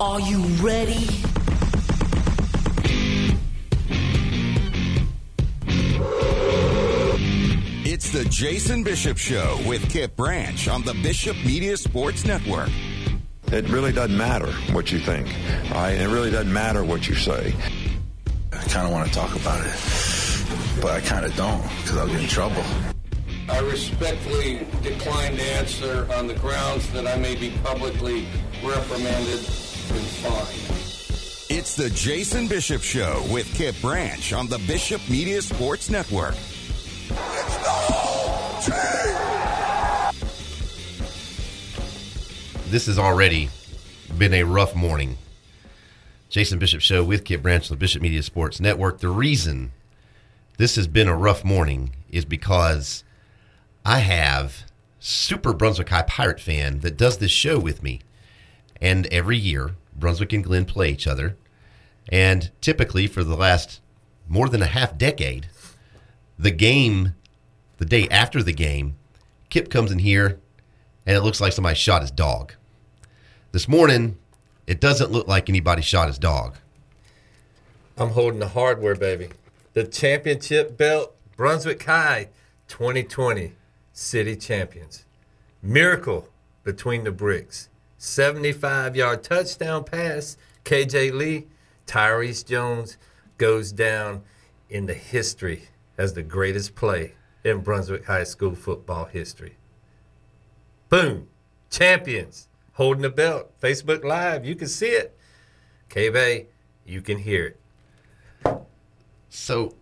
Are you ready? It's the Jason Bishop Show with Kip Branch on the Bishop Media Sports Network. It really doesn't matter what you think, right? And it really doesn't matter what you say. I kind of want to talk about it, but I kind of don't because I'll get in trouble. I respectfully decline to answer on the grounds that I may be publicly reprimanded and fined. It's the Jason Bishop Show with Kip Branch on the Bishop Media Sports Network. This has already been a rough morning. Jason Bishop Show with Kip Branch on the Bishop Media Sports Network. The reason this has been a rough morning is because I have super Brunswick High Pirate fan that does this show with me. And every year, Brunswick and Glenn play each other. And typically for the last more than a half decade, the day after the game, Kip comes in here and it looks like somebody shot his dog. This morning, it doesn't look like anybody shot his dog. I'm holding the hardware, baby. The championship belt, Brunswick High 2020 City Champions. Miracle between the bricks. 75-yard touchdown pass. KJ Lee, Tyrese Jones goes down in the history as the greatest play in Brunswick High School football history. Boom. Champions. Holding the belt. Facebook Live. You can see it. K-Bay, you can hear it. So,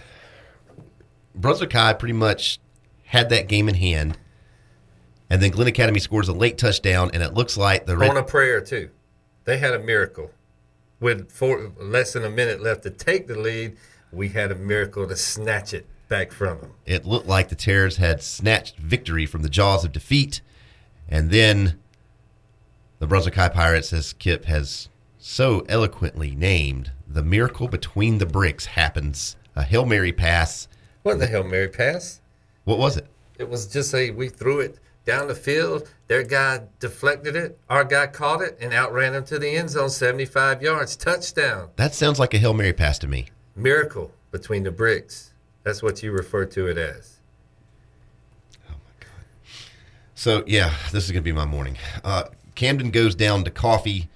Brunswick High pretty much had that game in hand, and then Glenn Academy scores a late touchdown, and it looks like on a prayer, too. They had a miracle. With less than a minute left to take the lead, we had a miracle to snatch it back from them. It looked like the Terrors had snatched victory from the jaws of defeat, and then the Brunswick High Pirates, as Kip has so eloquently named, the miracle between the bricks happens. A Hail Mary pass. Wasn't a Hail Mary pass. What was it? It was just we threw it down the field. Their guy deflected it. Our guy caught it and outran him to the end zone, 75 yards. Touchdown. That sounds like a Hail Mary pass to me. Miracle between the bricks. That's what you refer to it as. Oh, my God. So, yeah, this is going to be my morning. Camden goes down to Coffee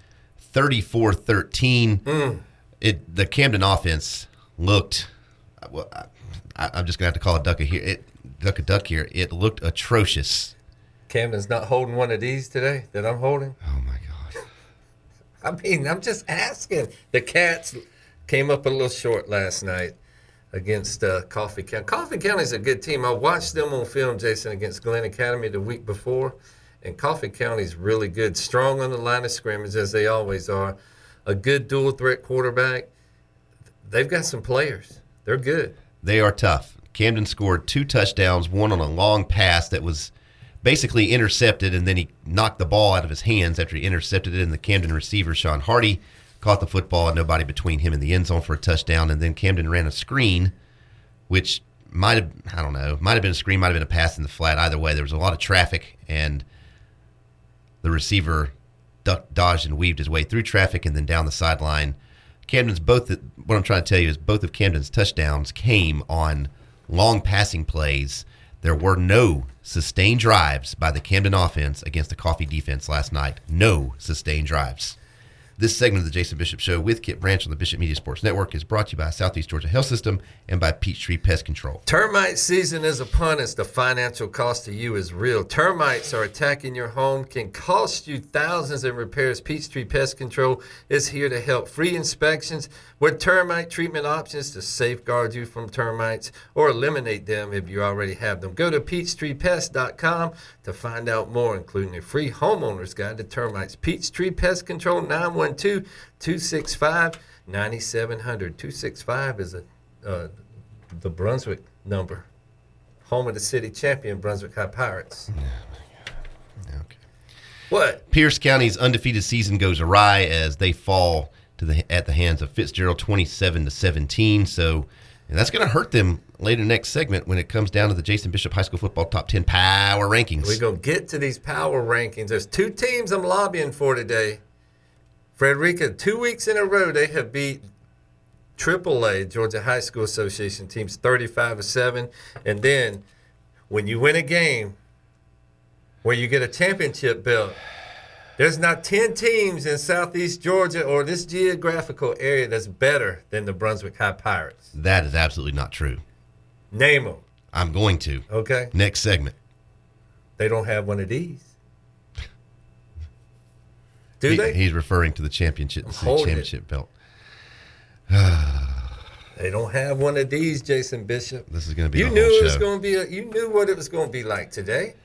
34-13. The Camden offense looked, well, I'm just going to have to call it duck a duck here. It looked atrocious. Camden's not holding one of these today that I'm holding? Oh, my God. I mean, I'm just asking. The Cats came up a little short last night against Coffee County. Coffee County's a good team. I watched them on film, Jason, against Glenn Academy the week before. And Coffee County's really good, strong on the line of scrimmage, as they always are. A good dual-threat quarterback. They've got some players. They're good. They are tough. Camden scored 2 touchdowns, one on a long pass that was basically intercepted, and then he knocked the ball out of his hands after he intercepted it, and the Camden receiver, Sean Hardy, caught the football and nobody between him and the end zone for a touchdown, and then Camden ran a screen, which might have been a screen, might have been a pass in the flat. Either way, there was a lot of traffic, and the receiver dodged and weaved his way through traffic and then down the sideline. What I'm trying to tell you is both of Camden's touchdowns came on long passing plays. There were no sustained drives by the Camden offense against the Coffee defense last night. No sustained drives. This segment of the Jason Bishop Show with Kip Branch on the Bishop Media Sports Network is brought to you by Southeast Georgia Health System and by Peachtree Pest Control. Termite season is upon us. The financial cost to you is real. Termites are attacking your home, can cost you thousands in repairs. Peachtree Pest Control is here to help. Free inspections with termite treatment options to safeguard you from termites or eliminate them if you already have them. Go to PeachtreePest.com to find out more, including a free homeowner's guide to termites. Peachtree Pest Control, 912-265-9700. 265 is the Brunswick number. Home of the city champion, Brunswick High Pirates. Okay. What? Pierce County's undefeated season goes awry as they fall at the hands of Fitzgerald 27-17. So that's going to hurt them later next segment when it comes down to the Jason Bishop High School Football Top 10 Power Rankings. We're going to get to these power rankings. There's 2 teams I'm lobbying for today. Frederica, 2 weeks in a row, they have beat AAA, Georgia High School Association teams 35-7. And then when you win a game where you get a championship belt, there's not 10 teams in Southeast Georgia or this geographical area that's better than the Brunswick High Pirates. That is absolutely not true. Name them. I'm going to. Okay. Next segment. They don't have one of these. Do they? He's referring to the championship, belt. They don't have one of these, Jason Bishop. This is going to be you the knew whole it show. was going to be. You knew what it was going to be like today.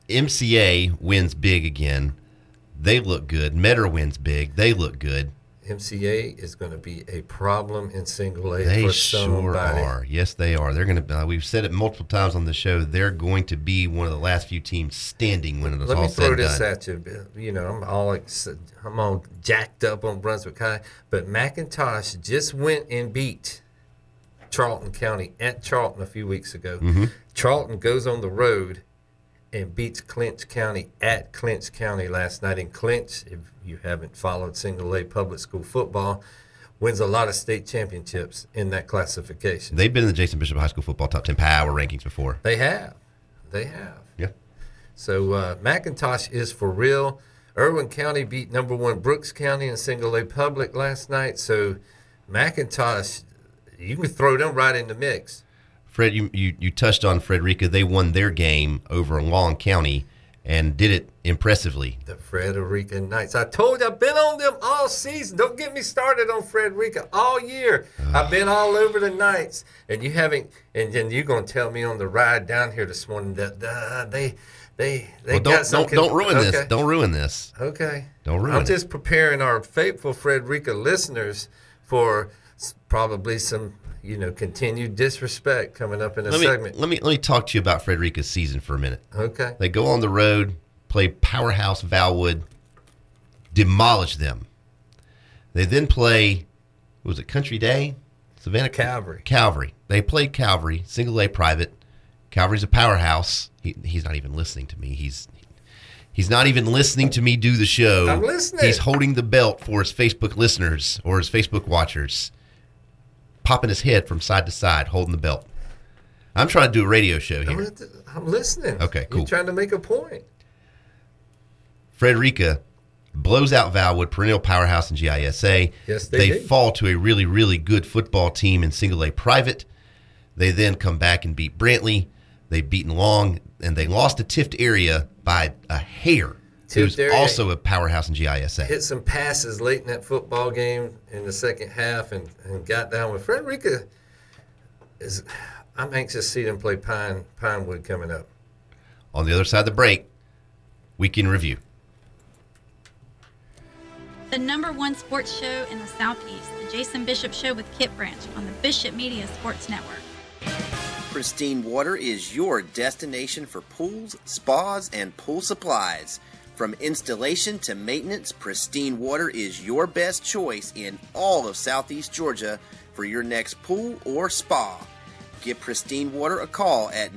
MCA wins big again. They look good. Metter wins big. They look good. MCA is going to be a problem in single A They for sure somebody. are. Yes, they are. They're going to. We've said it multiple times on the show. They're going to be one of the last few teams standing when it is Let all me said throw and this done. at you. You know, I'm all jacked up on Brunswick High, but McIntosh just went and beat Charlton County at Charlton a few weeks ago. Mm-hmm. Charlton goes on the road and beats Clinch County at Clinch County last night. And Clinch, if you haven't followed single A public school football, wins a lot of state championships in that classification. They've been in the Jason Bishop High School Football Top 10 Power Rankings before. They have. Yeah. So McIntosh is for real. Irwin County beat number 1 Brooks County in single A public last night. So McIntosh, you can throw them right in the mix. Fred, you touched on Frederica. They won their game over Long County and did it impressively. The Frederica Knights. I told you, I've been on them all season. Don't get me started on Frederica all year. I've been all over the Knights. And you haven't, and then you're going to tell me on the ride down here this morning that they got some. Don't ruin okay. this. Don't ruin this. Okay. Don't ruin I'm it. just preparing our faithful Frederica listeners for probably some, continued disrespect coming up in a segment. Let me talk to you about Frederica's season for a minute. Okay. They go on the road, play powerhouse Valwood, demolish them. They then play, what was it, Country Day? Savannah Calvary. They played Calvary, single A private. Calvary's a powerhouse. He's not even listening to me. He's not even listening to me do the show. I'm listening. He's holding the belt for his Facebook listeners or his Facebook watchers, popping his head from side to side, holding the belt. I'm trying to do a radio show here. I'm listening. Okay, cool. You're trying to make a point. Frederica blows out Valwood, perennial powerhouse in GISA. Yes, they did. fall to a really, really good football team in single A private. They then come back and beat Brantley. They've beaten Long, and they lost to Tift area by a hair. Who's also a powerhouse in GISA. Hit some passes late in that football game in the second half and got down with Frederica. I'm anxious to see them play Pinewood coming up. On the other side of the break, weekend review. The #1 sports show in the Southeast, the Jason Bishop Show with Kip Branch on the Bishop Media Sports Network. Pristine Water is your destination for pools, spas, and pool supplies. From installation to maintenance, Pristine Water is your best choice in all of Southeast Georgia for your next pool or spa. Give Pristine Water a call at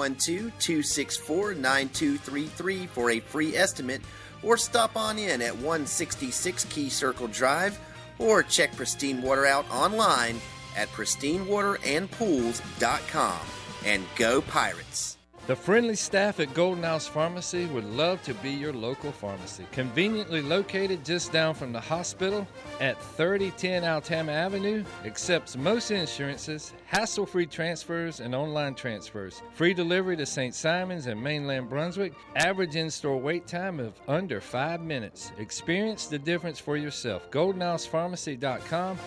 912-264-9233 for a free estimate, or stop on in at 166 Key Circle Drive, or check Pristine Water out online at pristinewaterandpools.com. And go Pirates! The friendly staff at Golden House Pharmacy would love to be your local pharmacy. Conveniently located just down from the hospital at 3010 Altama Avenue, accepts most insurances, hassle-free transfers, and online transfers. Free delivery to St. Simons and mainland Brunswick. Average in-store wait time of under 5 minutes. Experience the difference for yourself. GoldenHousePharmacy.com.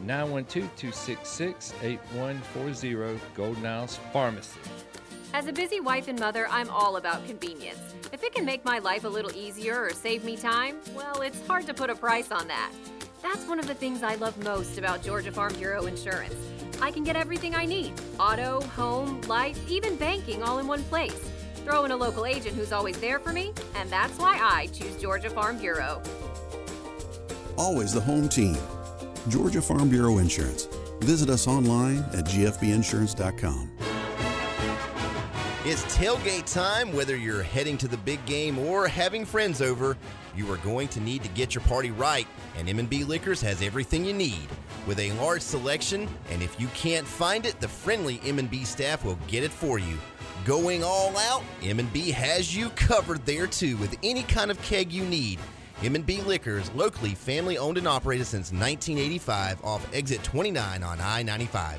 912-266-8140, Golden House Pharmacy. As a busy wife and mother, I'm all about convenience. If it can make my life a little easier or save me time, well, it's hard to put a price on that. That's one of the things I love most about Georgia Farm Bureau Insurance. I can get everything I need: auto, home, life, even banking, all in one place. Throw in a local agent who's always there for me, and that's why I choose Georgia Farm Bureau. Always the home team. Georgia Farm Bureau Insurance. Visit us online at gfbinsurance.com. It's tailgate time. Whether you're heading to the big game or having friends over, you are going to need to get your party right, and M&B Liquors has everything you need. With a large selection, and if you can't find it, the friendly M&B staff will get it for you. Going all out, M&B has you covered there too with any kind of keg you need. M&B Liquors, locally family-owned and operated since 1985 off exit 29 on I-95.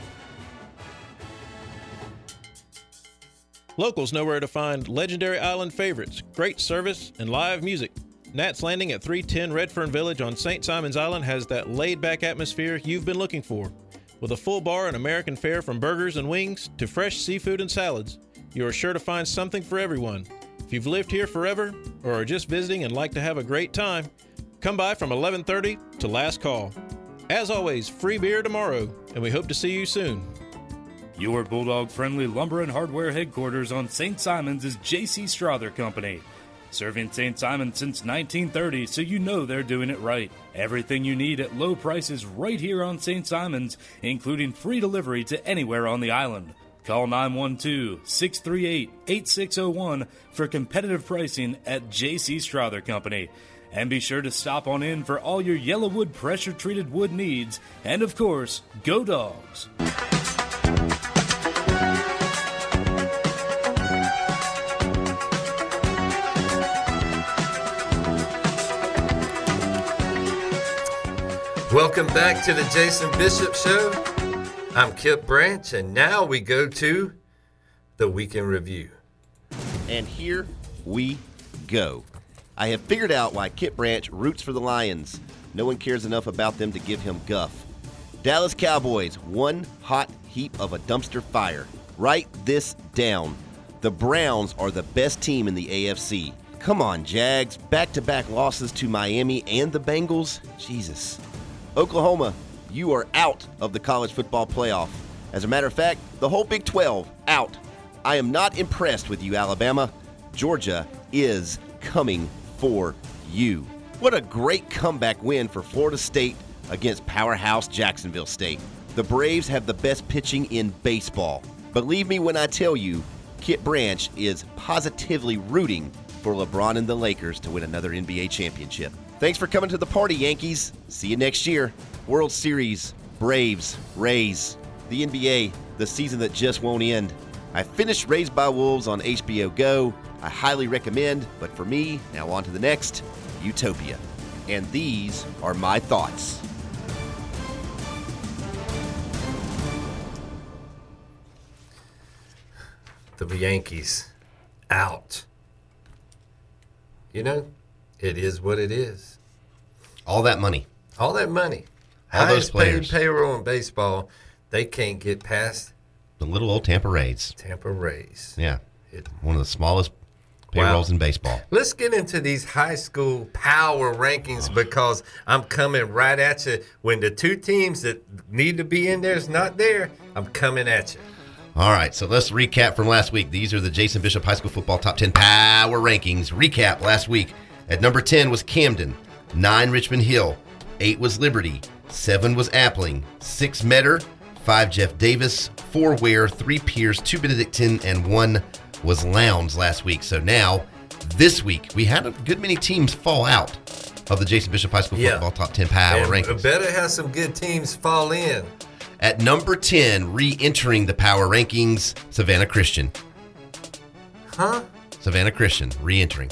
Locals know where to find legendary island favorites, great service, and live music. Nat's Landing at 310 Redfern Village on St. Simon's Island has that laid-back atmosphere you've been looking for. With a full bar and American fare from burgers and wings to fresh seafood and salads, you are sure to find something for everyone. If you've lived here forever or are just visiting and like to have a great time, come by from 11:30 to last call. As always, free beer tomorrow, and we hope to see you soon. Your Bulldog-friendly lumber and hardware headquarters on St. Simon's is J.C. Strother Company. Serving St. Simon since 1930, so you know they're doing it right. Everything you need at low prices right here on St. Simon's, including free delivery to anywhere on the island. Call 912-638-8601 for competitive pricing at J.C. Strother Company. And be sure to stop on in for all your Yellowwood pressure-treated wood needs. And of course, go Dogs! Welcome back to the Jason Bishop Show. I'm Kip Branch, and now we go to the Weekend Review. And here we go. I have figured out why Kip Branch roots for the Lions. No one cares enough about them to give him guff. Dallas Cowboys, one hot heap of a dumpster fire. Write this down. The Browns are the best team in the AFC. Come on, Jags. Back-to-back losses to Miami and the Bengals. Jesus. Oklahoma, you are out of the college football playoff. As a matter of fact, the whole Big 12, out. I am not impressed with you, Alabama. Georgia is coming for you. What a great comeback win for Florida State against powerhouse Jacksonville State. The Braves have the best pitching in baseball. Believe me when I tell you, Kip Branch is positively rooting for LeBron and the Lakers to win another NBA championship. Thanks for coming to the party, Yankees. See you next year. World Series, Braves, Rays, the NBA, the season that just won't end. I finished Raised by Wolves on HBO Go. I highly recommend, but for me, now on to the next, Utopia. And these are my thoughts. The Yankees, out. You know, it is what it is. All that money. All that money. All those players. Highest paid payroll in baseball. They can't get past the little old Tampa Rays. Tampa Rays. Yeah. One of the smallest payrolls in baseball. Let's get into these high school power rankings because I'm coming right at you. When the two teams that need to be in there is not there, I'm coming at you. All right, so let's recap from last week. These are the Jason Bishop High School Football Top 10 Power Rankings. Recap last week. At number 10 was Camden, 9 Richmond Hill, 8 was Liberty, 7 was Appling, 6 Metter, 5 Jeff Davis, 4 Ware, 3 Pierce, 2 Benedictine, and 1 was Lowndes last week. So now, this week, we had a good many teams fall out of the Jason Bishop High School Football Top 10 Power Rankings. Better have some good teams fall in. At number 10, re-entering the Power Rankings, Savannah Christian. Huh? Savannah Christian, re-entering.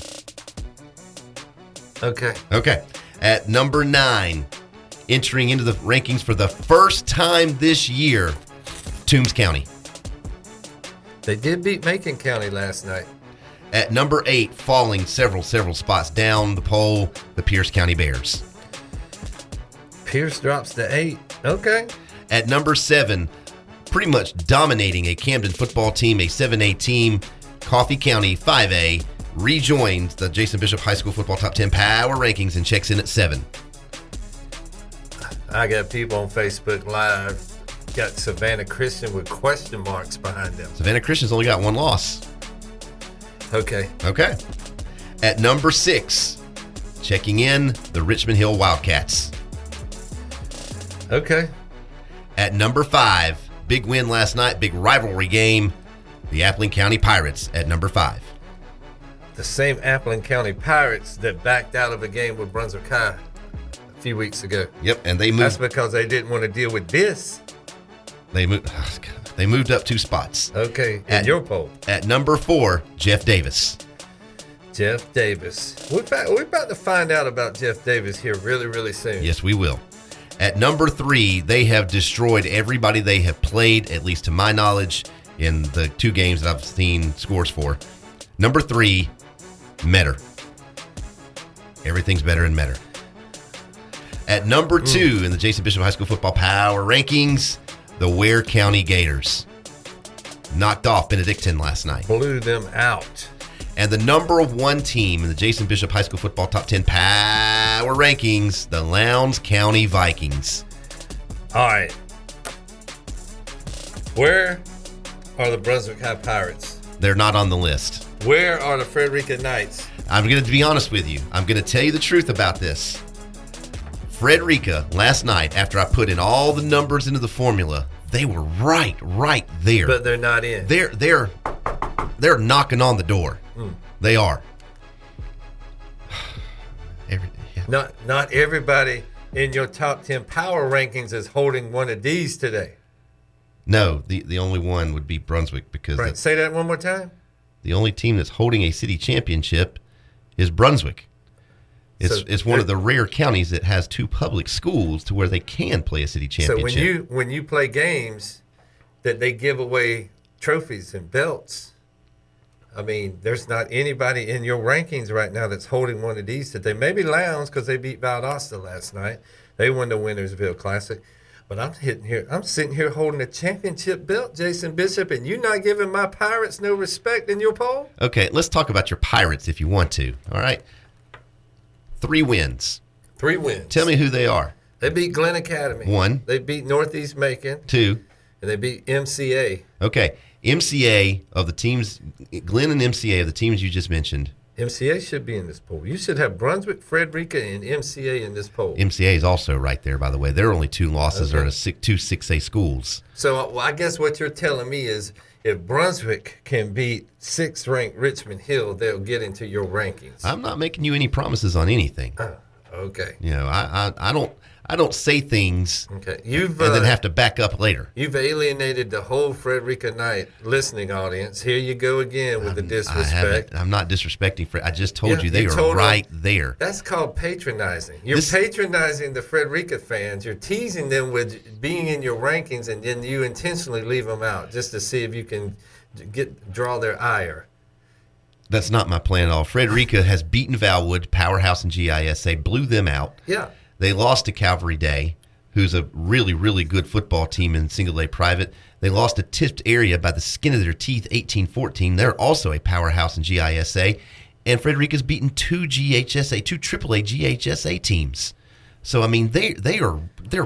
Okay. Okay. At number 9, entering into the rankings for the first time this year, Toombs County. They did beat Macon County last night. At number 8, falling several spots down the poll, the Pierce County Bears. Pierce drops to 8. Okay. At number 7, pretty much dominating a Camden football team, a 7A team, Coffee County 5A, rejoins the Jason Bishop High School Football Top 10 Power Rankings and checks in at 7. I got people on Facebook Live, got Savannah Christian with question marks behind them. Savannah Christian's only got 1 loss. Okay. At number 6, checking in, the Richmond Hill Wildcats. Okay. At number 5, big win last night, big rivalry game, the Appling County Pirates at number 5. The same Appling County Pirates that backed out of a game with Brunswick High a few weeks ago. Yep, and they moved. That's because they didn't want to deal with this. They moved up 2 spots. Okay, in your poll. At number 4, Jeff Davis. Jeff Davis. We're about to find out about Jeff Davis here really, really soon. Yes, we will. At number 3, they have destroyed everybody they have played, at least to my knowledge, in the 2 games that I've seen scores for. Number 3, Metter. Everything's better in Metter. At number 2 in the Jason Bishop High School Football Power Rankings, the Ware County Gators. Knocked off Benedictine last night. Blew them out. And the number 1 team in the Jason Bishop High School Football Top 10 Power Rankings, the Lowndes County Vikings. All right. Where are the Brunswick High Pirates? They're not on the list. Where are the Frederica Knights? I'm going to be honest with you. I'm going to tell you the truth about this. Frederica, last night, after I put in all the numbers into the formula, they were right there. But they're not in. They're knocking on the door. They are. Not everybody in your top 10 power rankings is holding one of these today. No, the only one would be Brunswick because right. Say that one more time. The only team that's holding a city championship is Brunswick. It's one of the rare counties that has 2 public schools to where they can play a city championship. So when you play games that they give away trophies and belts, I mean, there's not anybody in your rankings right now that's holding one of these today. Maybe Lowndes because they beat Valdosta last night. They won the Wintersville Classic. But I'm sitting here holding a championship belt, Jason Bishop, and you're not giving my Pirates no respect in your poll? Okay, let's talk about your Pirates if you want to. All right. 3 wins. 3 wins. Tell me who they are. They beat Glen Academy. 1. They beat Northeast Macon. 2. And they beat MCA. Okay. MCA of the teams, Glen and MCA of the teams you just mentioned. MCA should be in this poll. You should have Brunswick, Frederica, and MCA in this poll. MCA is also right there, by the way. Their only 2 losses are to 2 6A schools. So I guess what you're telling me is if Brunswick can beat 6th-ranked Richmond Hill, they'll get into your rankings. I'm not making you any promises on anything. Okay. You know, I don't say things and then have to back up later. You've alienated the whole Frederica Knight listening audience. Here you go again with the disrespect. I'm not disrespecting. I just told you they are right there. That's called patronizing. You're patronizing the Frederica fans. You're teasing them with being in your rankings, and then you intentionally leave them out just to see if you can draw their ire. That's not my plan at all. Frederica has beaten Valwood, Powerhouse, and GISA, blew them out. Yeah. They lost to Calvary Day, who's a really, really good football team in single-A private. They lost to Tipped Area by the skin of their teeth, 18-14. They're also a powerhouse in GISA. And Frederica's beaten 2 AAA GHSA teams. So, I mean, they're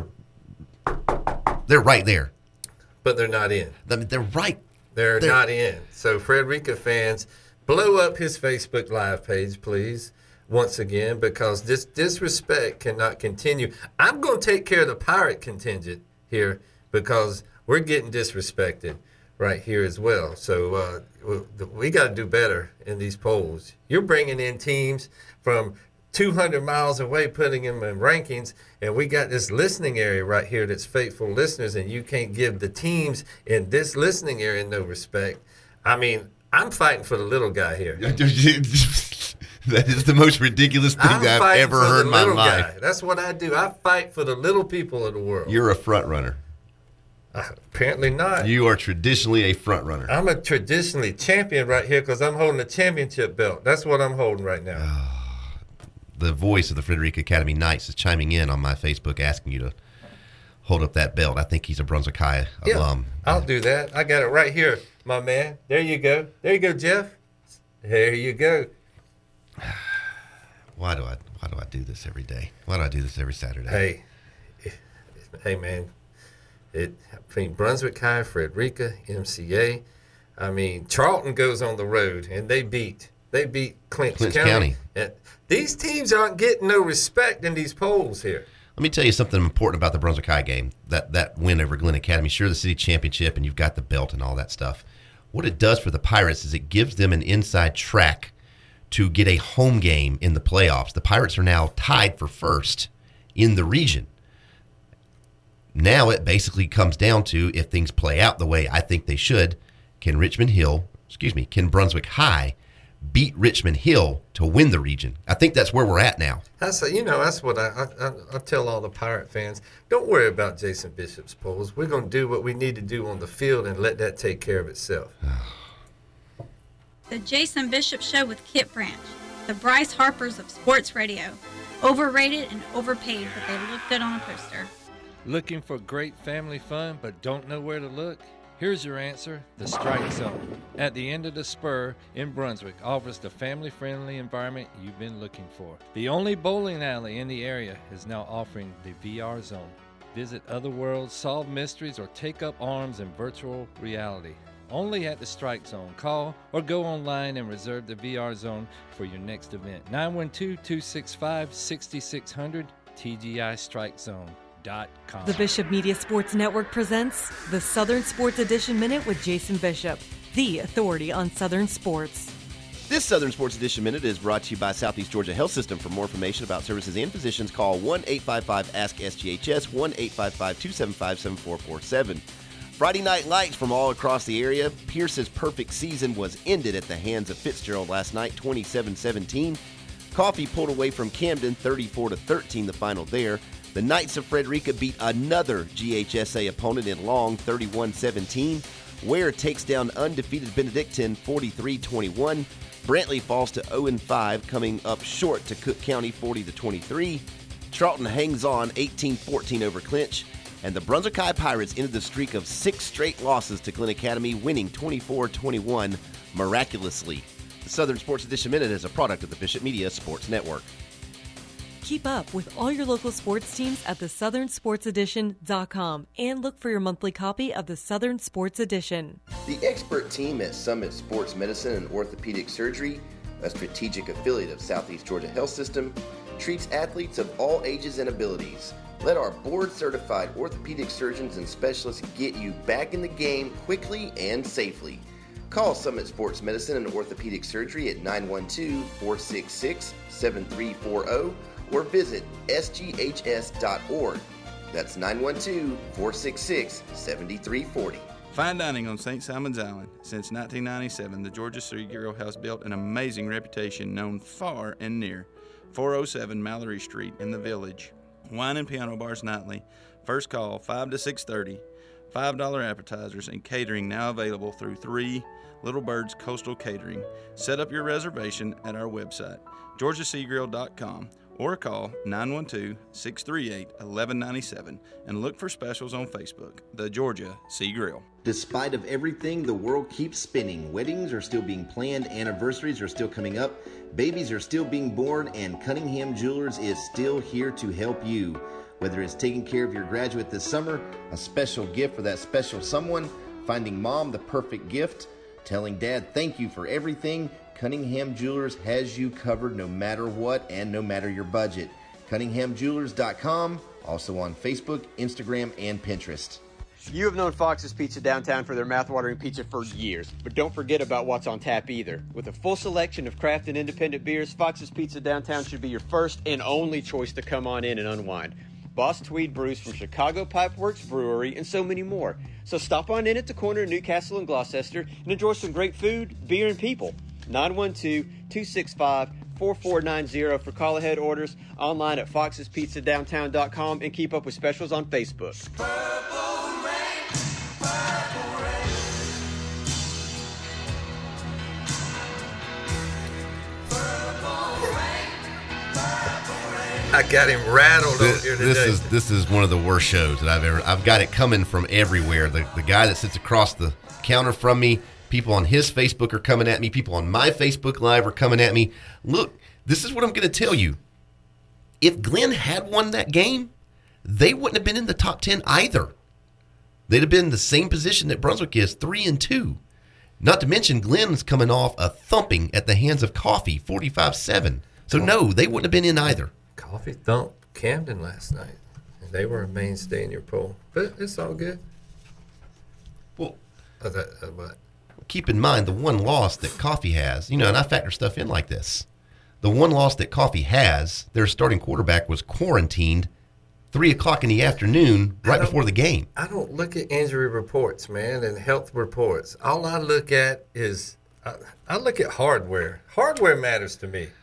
right there. But they're not in. I mean, they're right. They're not in. So, Frederica fans, blow up his Facebook Live page, please. Once again, because this disrespect cannot continue. I'm going to take care of the Pirate contingent here because we're getting disrespected right here as well. So we got to do better in these polls. You're bringing in teams from 200 miles away, putting them in rankings, and we got this listening area right here that's faithful listeners, and you can't give the teams in this listening area no respect. I mean, I'm fighting for the little guy here. That is the most ridiculous thing I've ever heard in my life. Guy. That's what I do. I fight for the little people of the world. You're a front runner. Apparently not. You are traditionally a front runner. I'm a traditionally champion right here because I'm holding a championship belt. That's what I'm holding right now. The voice of the Frederica Academy Knights is chiming in on my Facebook asking you to hold up that belt. I think he's a Brunswick High alum. I'll do that. I got it right here, my man. There you go. There you go, Jeff. There you go. Why do I do this every day? Why do I do this every Saturday? Hey, man. Between Brunswick High, Frederica, MCA. I mean, Charlton goes on the road and they beat Clinch County. These teams aren't getting no respect in these polls here. Let me tell you something important about the Brunswick High game. That win over Glen Academy. Sure, the city championship, and you've got the belt and all that stuff. what it does for the Pirates is it gives them an inside track to get a home game in the playoffs. The Pirates are now tied for first in the region. Now it basically comes down to, if things play out the way I think they should, can Brunswick High beat Richmond Hill to win the region? I think that's where we're at now. That's what I tell all the Pirate fans. Don't worry about Jason Bishop's polls. We're going to do what we need to do on the field and let that take care of itself. The Jason Bishop Show with Kit Branch, the Bryce Harpers of sports radio. Overrated and overpaid, but they look good on a poster. Looking for great family fun but don't know where to look? Here's your answer, the Strike Zone. At the end of the spur in Brunswick offers the family-friendly environment you've been looking for. The only bowling alley in the area is now offering the VR Zone. Visit other worlds, solve mysteries, or take up arms in virtual reality. Only at the Strike Zone. Call or go online and reserve the VR Zone for your next event. 912-265-6600, TGIStrikeZone.com. The Bishop Media Sports Network presents the Southern Sports Edition Minute with Jason Bishop, the authority on Southern sports. This Southern Sports Edition Minute is brought to you by Southeast Georgia Health System. For more information about services and physicians, call 1-855-ASK-SGHS, 1-855-275-7447. Friday Night Lights from all across the area. Pierce's perfect season was ended at the hands of Fitzgerald last night, 27-17. Coffee pulled away from Camden, 34-13, the final there. The Knights of Frederica beat another GHSA opponent in Long, 31-17. Ware takes down undefeated Benedictine, 43-21. Brantley falls to 0-5, coming up short to Cook County, 40-23. Charlton hangs on, 18-14 over Clinch. And the Brunswick High Pirates ended the streak of 6 straight losses to Glen Academy, winning 24-21 miraculously. The Southern Sports Edition Minute is a product of the Bishop Media Sports Network. Keep up with all your local sports teams at theSouthernSportsEdition.com and look for your monthly copy of the Southern Sports Edition. The expert team at Summit Sports Medicine and Orthopedic Surgery, a strategic affiliate of Southeast Georgia Health System, treats athletes of all ages and abilities. Let our board-certified orthopedic surgeons and specialists get you back in the game quickly and safely. Call Summit Sports Medicine and Orthopedic Surgery at 912-466-7340 or visit sghs.org. That's 912-466-7340. Fine dining on St. Simon's Island. Since 1997, the Georgia Sea Grill has built an amazing reputation known far and near. 407 Mallory Street in the Village. Wine and piano bars nightly. First call 5 to 6:30. $5 appetizers and catering now available through 3 Little Birds Coastal Catering. Set up your reservation at our website, georgiaseagrill.com, or call 912-638-1197 and look for specials on Facebook, The Georgia Sea Grill. Despite of everything, the world keeps spinning. Weddings are still being planned, anniversaries are still coming up, babies are still being born, and Cunningham Jewelers is still here to help you. Whether it's taking care of your graduate this summer, a special gift for that special someone, finding mom the perfect gift, telling dad thank you for everything, Cunningham Jewelers has you covered no matter what and no matter your budget. CunninghamJewelers.com, also on Facebook, Instagram, and Pinterest. You have known Fox's Pizza Downtown for their mouthwatering pizza for years, but don't forget about what's on tap either. With a full selection of craft and independent beers, Fox's Pizza Downtown should be your first and only choice to come on in and unwind. Boss Tweed brews from Chicago Pipeworks Brewery and so many more. So stop on in at the corner of Newcastle and Gloucester and enjoy some great food, beer, and people. 912-265-4490 for call-ahead orders, online at foxespizzadowntown.com, and keep up with specials on Facebook. I got him rattled over here today. This is one of the worst shows that I've got it coming from everywhere. The guy that sits across the counter from me, people on his Facebook are coming at me, people on my Facebook Live are coming at me. Look, this is what I'm going to tell you. If Glenn had won that game, they wouldn't have been in the top 10 either. They'd have been in the same position that Brunswick is, 3-2. Not to mention Glenn's coming off a thumping at the hands of Coffee, 45-7. So no, they wouldn't have been in either. Coffee thumped Camden last night. And they were a mainstay in your poll. But it's all good. Well, what? keep in mind the one loss that Coffee has, and I factor stuff in like this. The one loss that Coffee has, their starting quarterback was quarantined 3 o'clock in the afternoon right before the game. I don't look at injury reports, man, and health reports. All I look at is I look at hardware. Hardware matters to me.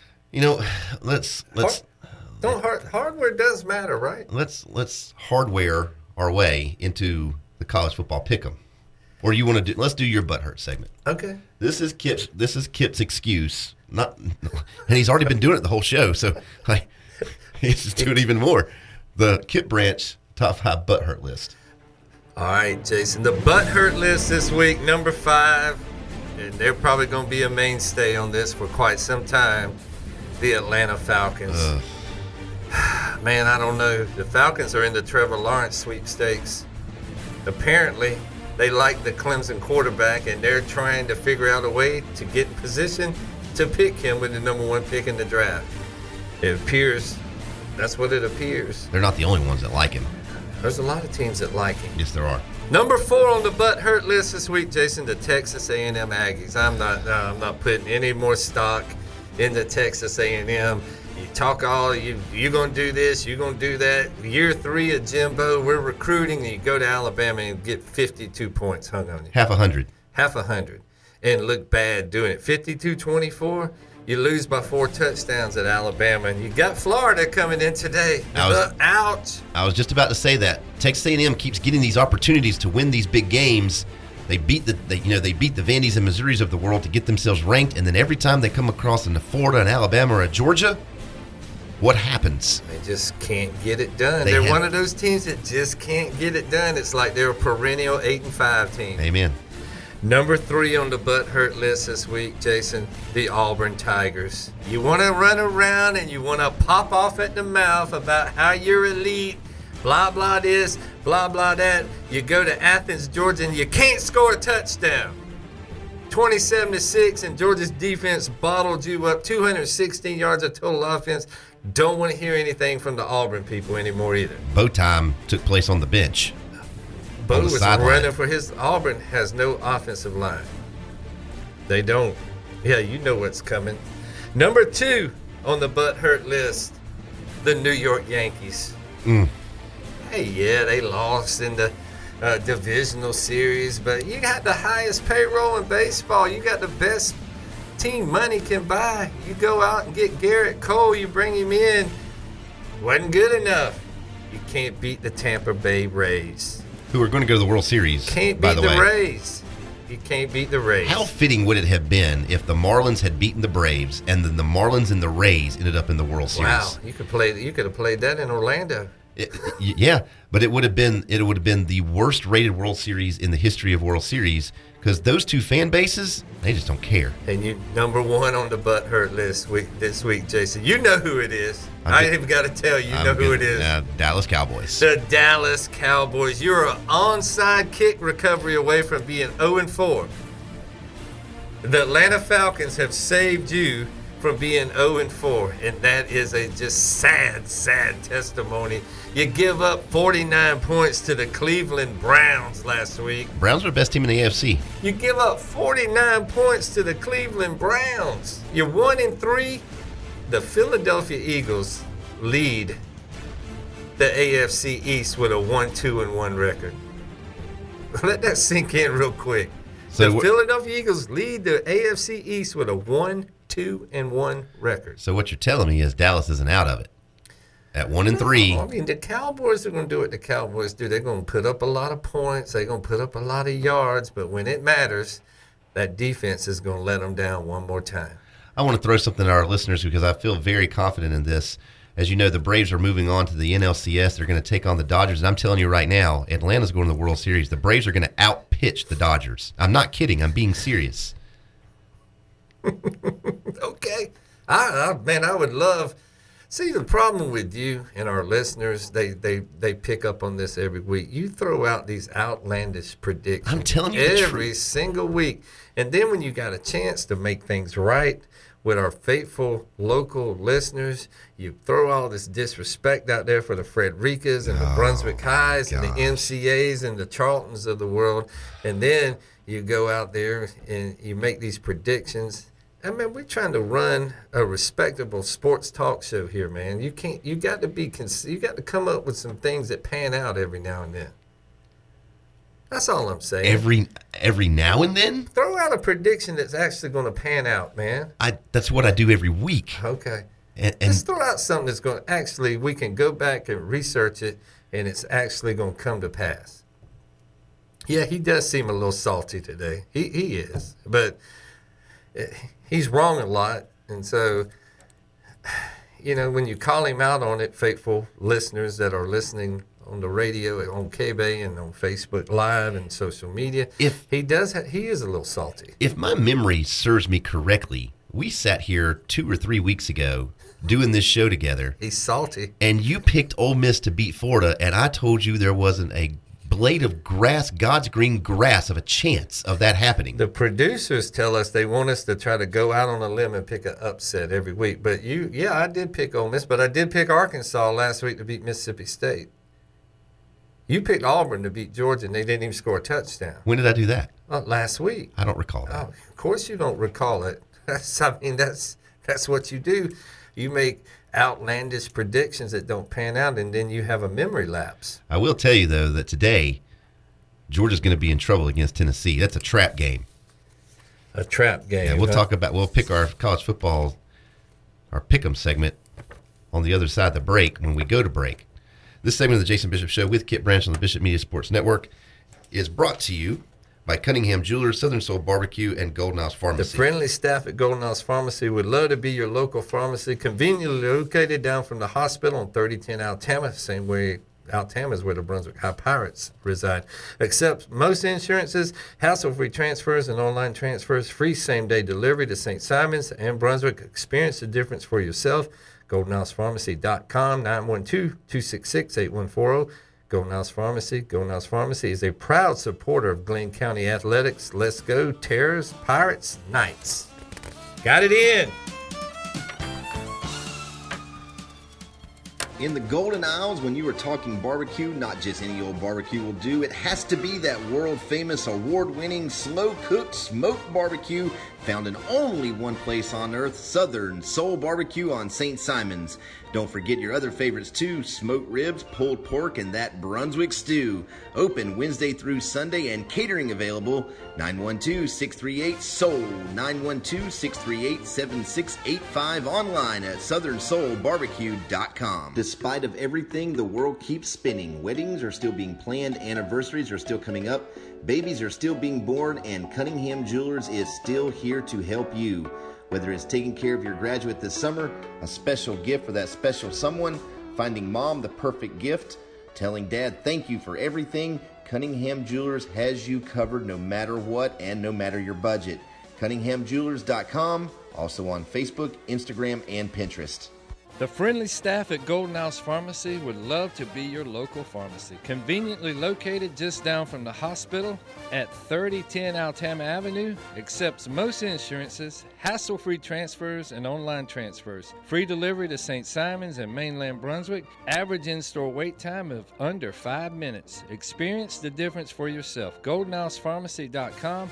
Let's hardware does matter, right? Let's hardware our way into the college football pick'em. Or you want to do? Let's do your butt hurt segment. Okay. This is Kip's excuse. And he's already been doing it the whole show, so he's just doing even more. The Kip Branch top 5 butt hurt list. All right, Jason. The butt hurt list this week, number 5, and they're probably going to be a mainstay on this for quite some time. The Atlanta Falcons. Man, I don't know. The Falcons are in the Trevor Lawrence sweepstakes. Apparently, they like the Clemson quarterback, and they're trying to figure out a way to get in position to pick him with the number 1 pick in the draft. It appears, that's what it appears. They're not the only ones that like him. There's a lot of teams that like him. Yes, there are. Number 4 on the butt hurt list this week, Jason, the Texas A&M Aggies. I'm not putting any more stock in the Texas A&M. You talk you're going to do this, you're going to do that. Year 3 at Jimbo, we're recruiting, and you go to Alabama and get 52 points hung on you. Half a hundred. And look bad doing it. 52-24, you lose by 4 touchdowns at Alabama. And you got Florida coming in today. Ouch. I was just about to say that. Texas A&M keeps getting these opportunities to win these big games. They beat the Vandy's and Missouris of the world to get themselves ranked, and then every time they come across into Florida and Alabama or Georgia, what happens? They just can't get it done. They're one of those teams that just can't get it done. It's like they're a perennial 8-5 team. Amen. Number 3 on the butt hurt list this week, Jason, the Auburn Tigers. You want to run around and you want to pop off at the mouth about how you're elite, blah, blah this, blah, blah that. You go to Athens, Georgia, and you can't score a touchdown. 27-6, and Georgia's defense bottled you up. 216 yards of total offense. Don't want to hear anything from the Auburn people anymore either. Bow time took place on the bench. Bo was running for his. Auburn has no offensive line. They don't. Yeah, you know what's coming. Number 2 on the butt hurt list, the New York Yankees. Hey, yeah, they lost in the divisional series, but you got the highest payroll in baseball. You got the best team money can buy. You go out and get Garrett Cole, you bring him in. Wasn't good enough. You can't beat the Tampa Bay Rays. Who are going to go to the World Series, can't by beat the way. Rays. You can't beat the Rays. How fitting would it have been if the Marlins had beaten the Braves and then the Marlins and the Rays ended up in the World Series? Wow, you could have played that in Orlando. Yeah, but it would have been the worst rated World Series in the history of World Series because those two fan bases, they just don't care. And you number 1 on the butt hurt list this week, Jason. You know who it is. I ain't even got to tell you. You know who it is. Dallas Cowboys. The Dallas Cowboys. You're an onside kick recovery away from being 0-4. The Atlanta Falcons have saved you from being 0-4, and that is a just sad, sad testimony. You give up 49 points to the Cleveland Browns last week. Browns are the best team in the AFC. You give up 49 points to the Cleveland Browns. You're 1-3. The Philadelphia Eagles lead the AFC East with a 1-2-1 record. Let that sink in real quick. So the Philadelphia Eagles lead the AFC East with a 1-2-1 record. So what you're telling me is Dallas isn't out of it. At 1-3. I mean, the Cowboys are going to do what the Cowboys do. They're going to put up a lot of points. They're going to put up a lot of yards. But when it matters, that defense is going to let them down one more time. I want to throw something to our listeners because I feel very confident in this. As you know, the Braves are moving on to the NLCS. They're going to take on the Dodgers. And I'm telling you right now, Atlanta's going to the World Series. The Braves are going to outpitch the Dodgers. I'm not kidding. I'm being serious. Okay. Man, I would love... See, the problem with you and our listeners, they pick up on this every week. You throw out these outlandish predictions. I'm telling you every single week. And then when you got a chance to make things right, with our faithful local listeners. You throw all this disrespect out there for the Frederikas and the Brunswick Highs and the MCAs and the Charltons of the world, and then you go out there and you make these predictions. I mean, we're trying to run a respectable sports talk show here, man. You got to come up with some things that pan out every now and then. That's all I'm saying. Every now and then? Throw out a prediction that's actually going to pan out, man. That's what I do every week. Okay. And let's throw out something that's going to actually, we can go back and research it, and it's actually going to come to pass. Yeah, he does seem a little salty today. He is. But he's wrong a lot. And so, when you call him out on it, faithful listeners that are listening on the radio, on K-Bay, and on Facebook Live and social media, he is a little salty. If my memory serves me correctly, we sat here 2 or 3 weeks ago doing this show together. He's salty. And you picked Ole Miss to beat Florida, and I told you there wasn't a blade of grass, God's green grass, of a chance of that happening. The producers tell us they want us to try to go out on a limb and pick an upset every week. But I did pick Ole Miss, but I did pick Arkansas last week to beat Mississippi State. You picked Auburn to beat Georgia, and they didn't even score a touchdown. When did I do that? Last week. I don't recall that. Oh, of course you don't recall it. That's what you do. You make outlandish predictions that don't pan out, and then you have a memory lapse. I will tell you, though, that today, Georgia's going to be in trouble against Tennessee. That's a trap game. A trap game. Yeah, we'll pick our college football, our pick'em segment on the other side of the break when we go to break. This segment of the Jason Bishop Show with Kit Branch on the Bishop Media Sports Network is brought to you by Cunningham Jewelers, Southern Soul Barbecue, and Golden House Pharmacy. The friendly staff at Golden House Pharmacy would love to be your local pharmacy, conveniently located down from the hospital on 3010 Altama, same way Altama is where the Brunswick High Pirates reside. Accepts most insurances, hassle-free transfers and online transfers, free same-day delivery to St. Simons and Brunswick. Experience the difference for yourself. GoldenHousePharmacy.com, 912-266-8140. Golden House Pharmacy. Golden House Pharmacy is a proud supporter of Glenn County Athletics. Let's go, Terrors, Pirates, Knights. Got it in. In the Golden Isles, when you are talking barbecue, not just any old barbecue will do. It has to be that world-famous, award-winning, slow-cooked smoked barbecue found in only one place on earth, Southern Soul Barbecue on St. Simons. Don't forget your other favorites too, smoked ribs, pulled pork, and that Brunswick stew. Open Wednesday through Sunday and catering available, 912-638-SOUL, 912-638-7685, online at southernsoulbarbecue.com. Despite of everything, the world keeps spinning. Weddings are still being planned, anniversaries are still coming up, babies are still being born, and Cunningham Jewelers is still here to help you. Whether it's taking care of your graduate this summer, a special gift for that special someone, finding mom the perfect gift, telling dad thank you for everything, Cunningham Jewelers has you covered no matter what and no matter your budget. CunninghamJewelers.com, also on Facebook, Instagram, and Pinterest. The friendly staff at Golden House Pharmacy would love to be your local pharmacy. Conveniently located just down from the hospital at 3010 Altama Avenue. Accepts most insurances, hassle-free transfers and online transfers. Free delivery to St. Simons and mainland Brunswick. Average in-store wait time of under 5 minutes. Experience the difference for yourself. GoldenHousePharmacy.com.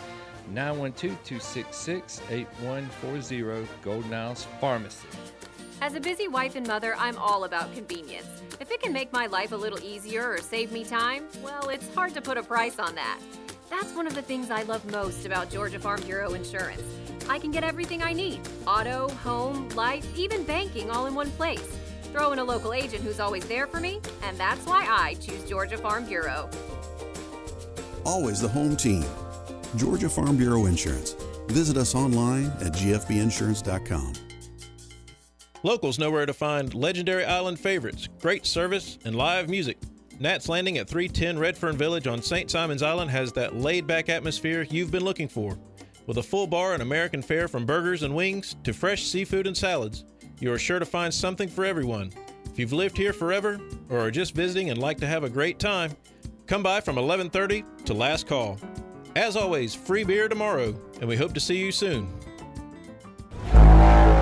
912-266-8140. Golden House Pharmacy. As a busy wife and mother, I'm all about convenience. If it can make my life a little easier or save me time, well, it's hard to put a price on that. That's one of the things I love most about Georgia Farm Bureau Insurance. I can get everything I need: auto, home, life, even banking, all in one place. Throw in a local agent who's always there for me, and that's why I choose Georgia Farm Bureau. Always the home team. Georgia Farm Bureau Insurance. Visit us online at gfbinsurance.com. Locals know where to find legendary island favorites, great service, and live music. Nat's Landing at 310 Redfern Village on St. Simons Island has that laid-back atmosphere you've been looking for. With a full bar and American fare from burgers and wings to fresh seafood and salads, you are sure to find something for everyone. If you've lived here forever or are just visiting and like to have a great time, come by from 11:30 to last call. As always, free beer tomorrow, and we hope to see you soon.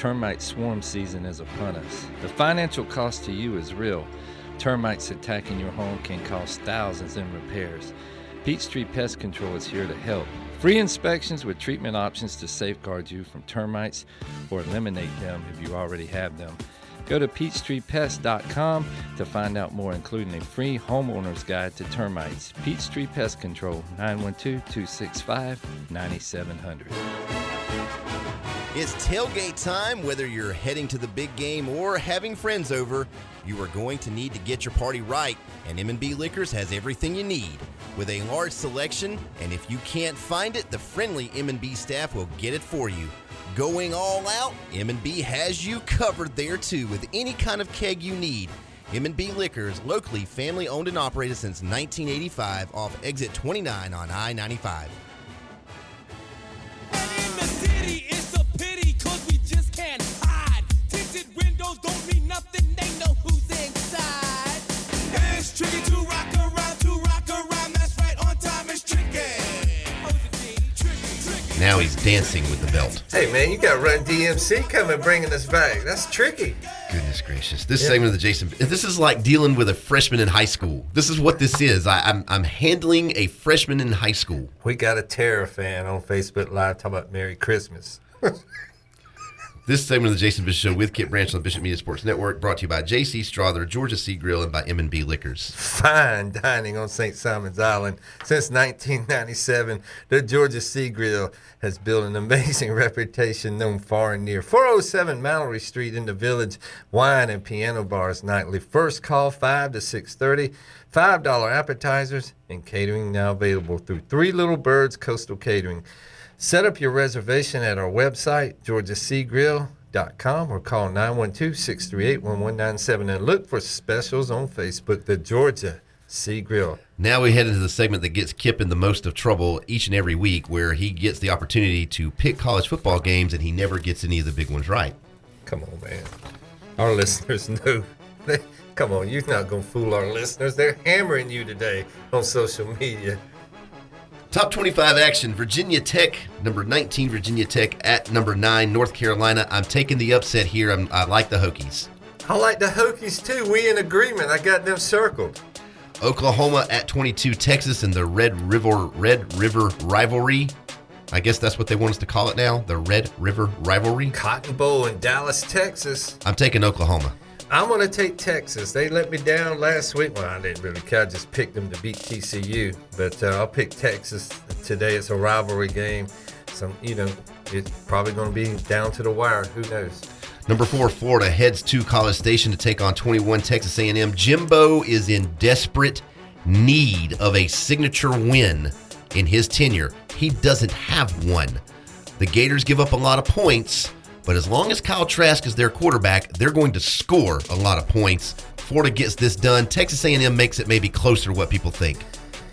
termite swarm season is upon us. The financial cost to you is real. Termites attacking your home can cost thousands in repairs. Peachtree Pest Control is here to help. Free inspections with treatment options to safeguard you from termites or eliminate them if you already have them. Go to PeachtreePest.com to find out more, including a free homeowner's guide to termites. Peachtree Pest Control, 912-265-9700. It's tailgate time. Whether you're heading to the big game or having friends over, you are going to need to get your party right, and M&B Liquors has everything you need. With a large selection, and if you can't find it, the friendly M&B staff will get it for you. Going all out, M&B has you covered there too with any kind of keg you need. M&B Liquors, locally family-owned and operated since 1985 off exit 29 on I-95. Now he's dancing with the belt. Hey, man, you got Run DMC coming bringing us back. That's tricky. Goodness gracious. This segment of the Jason, this is like dealing with a freshman in high school. This is what this is. I'm handling a freshman in high school. We got a Terror fan on Facebook Live talking about Merry Christmas. This segment of the Jason Bishop Show with Kit Branch on the Bishop Media Sports Network, brought to you by J.C. Strother, Georgia Sea Grill, and by M&B Liquors. Fine dining on St. Simon's Island. Since 1997, the Georgia Sea Grill has built an amazing reputation known far and near. 407 Mallory Street in the Village. Wine and piano bars nightly. First call 5 to 6:30. $5 appetizers and catering now available through Three Little Birds Coastal Catering. Set up your reservation at our website, georgiaseagrill.com, or call 912-638-1197 and look for specials on Facebook, the Georgia Sea Grill. Now we head into the segment that gets Kip in the most of trouble each and every week, where he gets the opportunity to pick college football games and he never gets any of the big ones right. Come on, man. Our listeners know. Come on, you're not going to fool our listeners. They're hammering you today on social media. Top 25 action, Virginia Tech, number 19, Virginia Tech at number 9, North Carolina. I'm taking the upset here. I like the Hokies. I like the Hokies, too. We in agreement. I got them circled. Oklahoma at 22, Texas in the Red River rivalry. I guess that's what they want us to call it now, the Red River rivalry. Cotton Bowl in Dallas, Texas. I'm taking Oklahoma. I'm going to take Texas. They let me down last week. Well, I didn't really care. I just picked them to beat TCU. But I'll pick Texas today. It's a rivalry game. So, it's probably going to be down to the wire. Who knows? Number 4, Florida heads to College Station to take on 21 Texas A&M. Jimbo is in desperate need of a signature win in his tenure. He doesn't have one. The Gators give up a lot of points. But as long as Kyle Trask is their quarterback, they're going to score a lot of points. Florida gets this done. Texas A&M makes it maybe closer to what people think.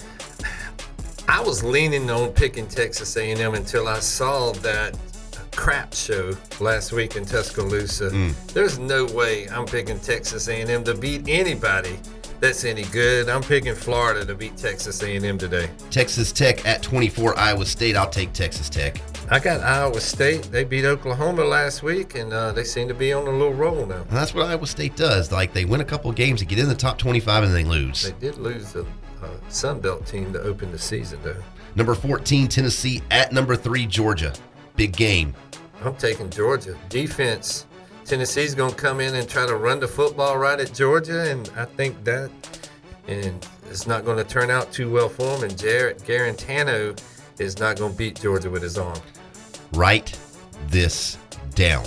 I was leaning on picking Texas A&M until I saw that crap show last week in Tuscaloosa. There's no way I'm picking Texas A&M to beat anybody that's any good. I'm picking Florida to beat Texas A&M today. Texas Tech at 24, Iowa State. I'll take Texas Tech. I got Iowa State. They beat Oklahoma last week, and they seem to be on a little roll now. And that's what Iowa State does. Like, they win a couple of games, they get in the top 25, and they lose. They did lose the Sun Belt team to open the season, though. Number 14, Tennessee at number 3, Georgia. Big game. I'm taking Georgia. Defense. Tennessee's going to come in and try to run the football right at Georgia, and I think that and it's not going to turn out too well for them, and Garantano is not going to beat Georgia with his arm. Write this down.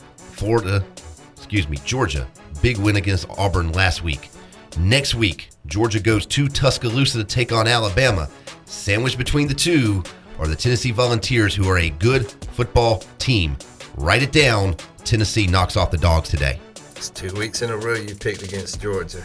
Georgia, big win against Auburn last week. Next week, Georgia goes to Tuscaloosa to take on Alabama. Sandwiched between the two are the Tennessee Volunteers, who are a good football team. Write it down. Tennessee knocks off the Dogs today. It's 2 weeks in a row you picked against Georgia.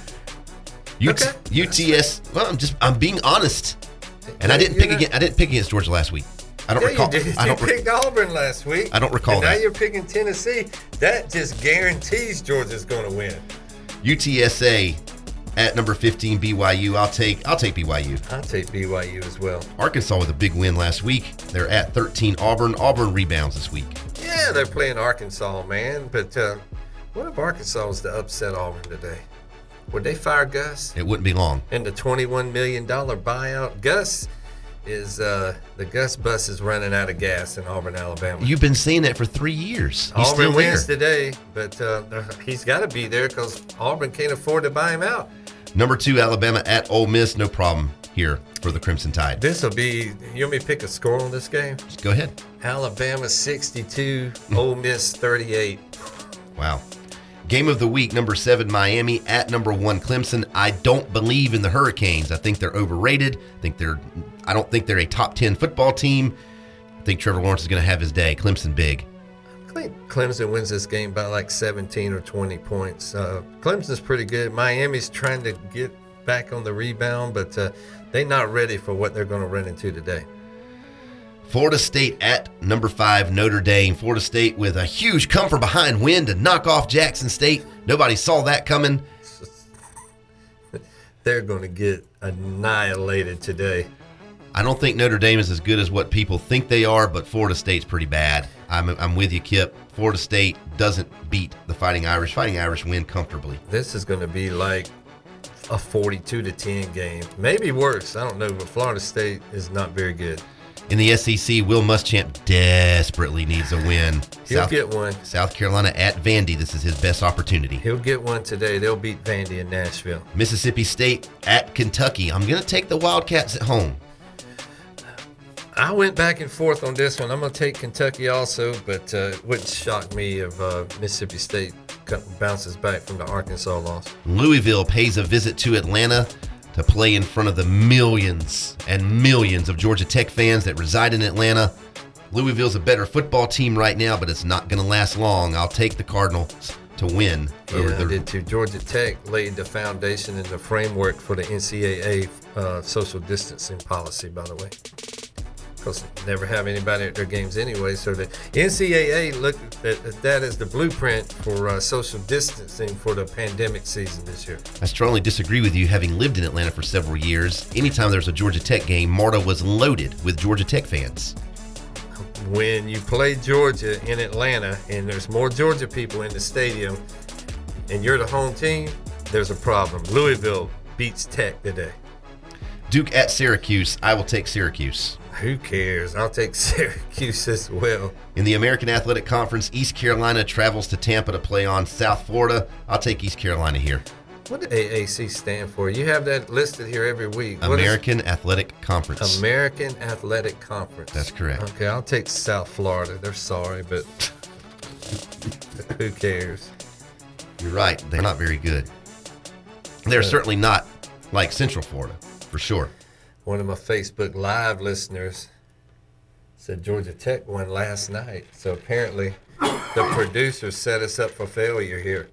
UTS. Well, I'm being honest, and I didn't pick against Georgia last week. I don't recall. You did. You picked Auburn last week. I don't recall and that. Now you're picking Tennessee. That just guarantees Georgia's going to win. UTSA at number 15, BYU. I'll take BYU. I'll take BYU as well. Arkansas with a big win last week. They're at 13, Auburn. Auburn rebounds this week. Yeah, Yeah, they're playing Arkansas, man. But what if Arkansas was to upset Auburn today? Would they fire Gus? It wouldn't be long. And the $21 million buyout. Gus is the Gus bus is running out of gas in Auburn, Alabama. You've been saying that for 3 years. He's Auburn still wins there. today, but he's got to be there because Auburn can't afford to buy him out. Number 2, Alabama at Ole Miss. No problem here for the Crimson Tide. This will be. You want me to pick a score on this game? Go ahead. Alabama 62, Ole Miss 38. Wow. Game of the week, number 7, Miami at number 1, Clemson. I don't believe in the Hurricanes. I think they're overrated. I don't think they're a top 10 football team. I think Trevor Lawrence is going to have his day. Clemson big. I think Clemson wins this game by like 17 or 20 points. Clemson's pretty good. Miami's trying to get back on the rebound, but they're not ready for what they're going to run into today. Florida State at number 5, Notre Dame. Florida State with a huge come-from-behind win to knock off Jackson State. Nobody saw that coming. They're going to get annihilated today. I don't think Notre Dame is as good as what people think they are, but Florida State's pretty bad. I'm with you, Kip. Florida State doesn't beat the Fighting Irish. Fighting Irish win comfortably. This is going to be like a 42-10 game. Maybe worse. I don't know, but Florida State is not very good. In the SEC, Will Muschamp desperately needs a win. He'll get one. South Carolina at Vandy. This is his best opportunity. He'll get one today. They'll beat Vandy in Nashville. Mississippi State at Kentucky. I'm going to take the Wildcats at home. I went back and forth on this one. I'm going to take Kentucky also, but it wouldn't shock me if Mississippi State bounces back from the Arkansas loss. Louisville pays a visit to Atlanta to play in front of the millions and millions of Georgia Tech fans that reside in Atlanta. Louisville's a better football team right now, but it's not going to last long. I'll take the Cardinals to win. I did too. Georgia Tech laid the foundation and the framework for the NCAA social distancing policy, by the way. Because never have anybody at their games anyway. So the NCAA looked at that as the blueprint for social distancing for the pandemic season this year. I strongly disagree with you, having lived in Atlanta for several years. Anytime there's a Georgia Tech game, MARTA was loaded with Georgia Tech fans. When you play Georgia in Atlanta and there's more Georgia people in the stadium and you're the home team, there's a problem. Louisville beats Tech today. Duke at Syracuse. I will take Syracuse. Who cares? I'll take Syracuse as well. In the American Athletic Conference, East Carolina travels to Tampa to play on South Florida. I'll take East Carolina here. What does AAC stand for? You have that listed here every week. American Athletic Conference. American Athletic Conference. That's correct. Okay, I'll take South Florida. They're sorry, but who cares? You're right. They're not very good. They're certainly not like Central Florida, for sure. One of my Facebook Live listeners said Georgia Tech won last night. So apparently the producers set us up for failure here.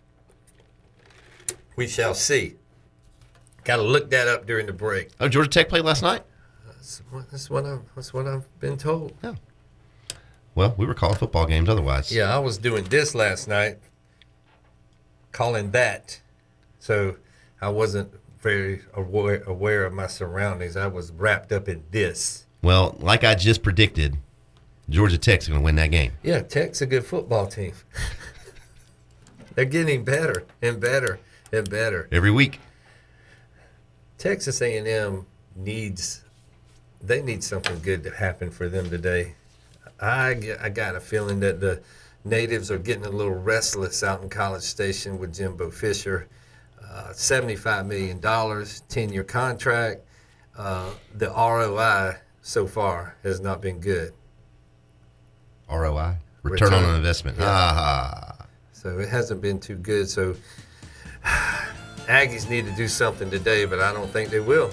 We shall see. Got to look that up during the break. Oh, Georgia Tech played last night? That's what I've been told. Oh. Well, we were calling football games otherwise. Yeah, I was doing this last night, calling that. So I wasn't very aware of my surroundings. I was wrapped up in this. Well, like I just predicted, Georgia Tech's going to win that game. Yeah, Tech's a good football team. They're getting better and better and better. Every week. Texas A&M need something good to happen for them today. I got a feeling that the natives are getting a little restless out in College Station with Jimbo Fisher. $75 million, 10-year contract. The ROI so far has not been good. ROI? Return on investment. Yeah. So it hasn't been too good. So Aggies need to do something today, but I don't think they will.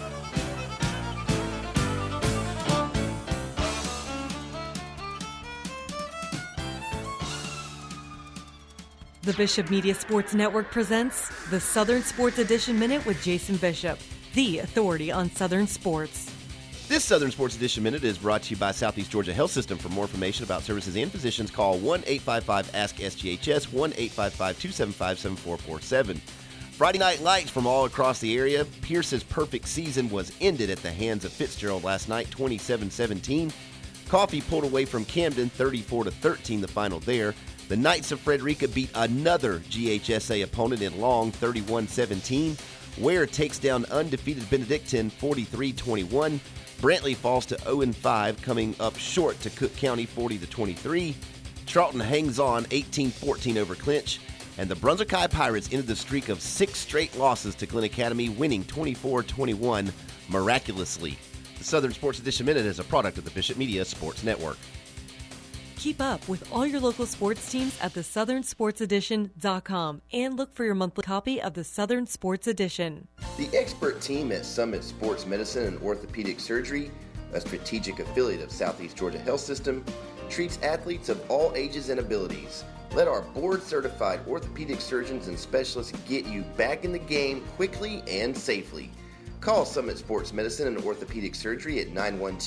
The Bishop Media Sports Network presents the Southern Sports Edition Minute with Jason Bishop, the authority on Southern sports. This Southern Sports Edition Minute is brought to you by Southeast Georgia Health System. For more information about services and physicians, call 1-855-ASK-SGHS, 1-855-275-7447. Friday Night Lights from all across the area. Pierce's perfect season was ended at the hands of Fitzgerald last night, 27-17. Coffee pulled away from Camden 34-13 the final there. The Knights of Frederica beat another GHSA opponent in Long 31-17. Ware takes down undefeated Benedictine 43-21. Brantley falls to 0-5, coming up short to Cook County 40-23. Charlton hangs on 18-14 over Clinch. And the Brunswick High Pirates ended the streak of 6 straight losses to Glen Academy, winning 24-21 miraculously. The Southern Sports Edition Minute is a product of the Bishop Media Sports Network. Keep up with all your local sports teams at thesouthernsportsedition.com and look for your monthly copy of the Southern Sports Edition. The expert team at Summit Sports Medicine and Orthopedic Surgery, a strategic affiliate of Southeast Georgia Health System, treats athletes of all ages and abilities. Let our board-certified orthopedic surgeons and specialists get you back in the game quickly and safely. Call Summit Sports Medicine and Orthopedic Surgery at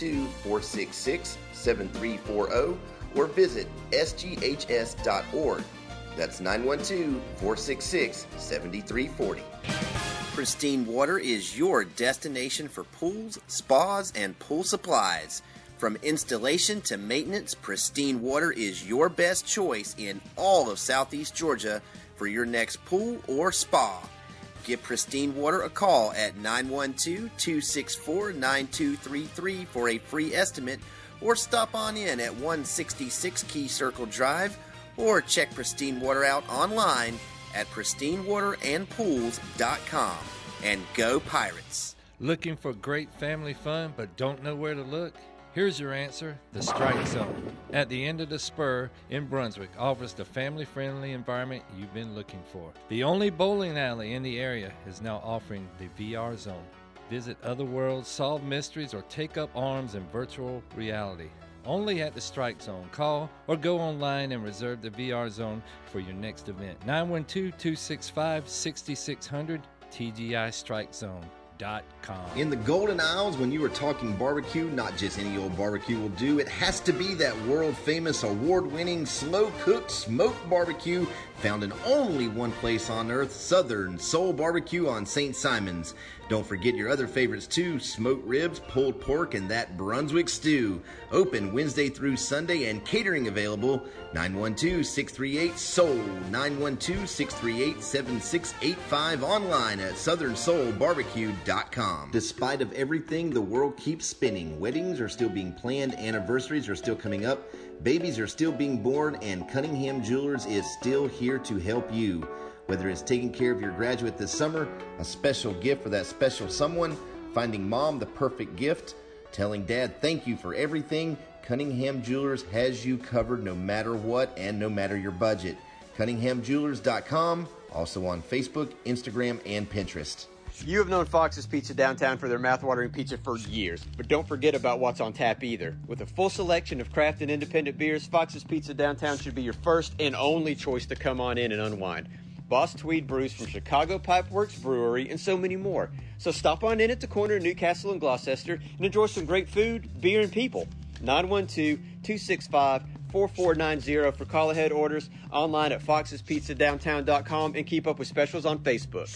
912-466-7340 or visit sghs.org. That's 912-466-7340. Pristine Water is your destination for pools, spas, and pool supplies. From installation to maintenance, Pristine Water is your best choice in all of Southeast Georgia for your next pool or spa. Give Pristine Water a call at 912-264-9233 for a free estimate, or stop on in at 166 Key Circle Drive, or check Pristine Water out online at pristinewaterandpools.com. And go Pirates! Looking for great family fun but don't know where to look? Here's your answer, the Strike Zone. At the end of the spur in Brunswick offers the family-friendly environment you've been looking for. The only bowling alley in the area is now offering the VR Zone. Visit other worlds, solve mysteries, or take up arms in virtual reality. Only at the Strike Zone. Call or go online and reserve the VR Zone for your next event. 912-265-6600, TGIStrikeZone.com. In the Golden Isles, when you are talking barbecue, not just any old barbecue will do. It has to be that world-famous, award-winning, slow-cooked, smoked barbecue found in only one place on earth, Southern Soul Barbecue on St. Simon's. Don't forget your other favorites too, smoked ribs, pulled pork, and that Brunswick stew. Open Wednesday through Sunday and catering available. 912-638-SOUL, 912-638-7685, online at southernsoulbarbecue.com. Despite of everything, the world keeps spinning. Weddings are still being planned, anniversaries are still coming up, babies are still being born, and Cunningham Jewelers is still here to help you. Whether it's taking care of your graduate this summer, a special gift for that special someone, finding mom the perfect gift, telling dad thank you for everything, Cunningham Jewelers has you covered no matter what and no matter your budget. CunninghamJewelers.com, also on Facebook, Instagram, and Pinterest. You have known Fox's Pizza downtown for their mouth-watering pizza for years, but don't forget about what's on tap either. With a full selection of craft and independent beers, Fox's Pizza downtown should be your first and only choice to come on in and unwind. Boss Tweed brews from Chicago Pipeworks Brewery and so many more. So stop on in at the corner of Newcastle and Gloucester and enjoy some great food, beer, and people. 912-265-4490 for call-ahead orders, online at foxespizzadowntown.com, and keep up with specials on Facebook.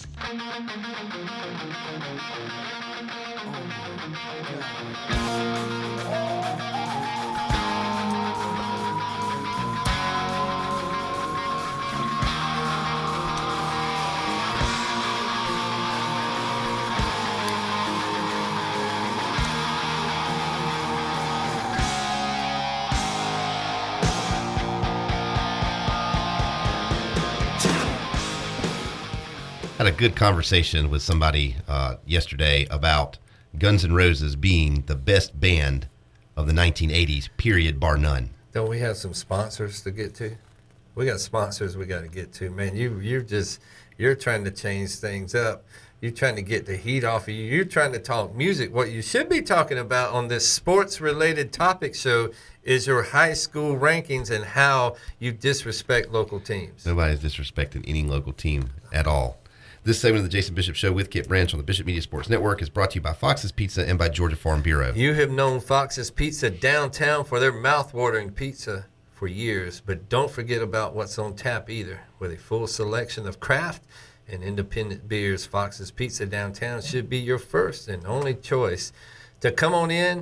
Had a good conversation with somebody yesterday about Guns N' Roses being the best band of the 1980s, period, bar none. Don't we have some sponsors to get to? We got sponsors we got to get to. Man, you're trying to change things up. You're trying to get the heat off of you. You're trying to talk music. What you should be talking about on this sports-related topic show is your high school rankings and how you disrespect local teams. Nobody's disrespecting any local team at all. This segment of the Jason Bishop Show with Kit Branch on the Bishop Media Sports Network is brought to you by Fox's Pizza and by Georgia Farm Bureau. You have known Fox's Pizza downtown for their mouth-watering pizza for years, but don't forget about what's on tap either. With a full selection of craft and independent beers, Fox's Pizza downtown should be your first and only choice to come on in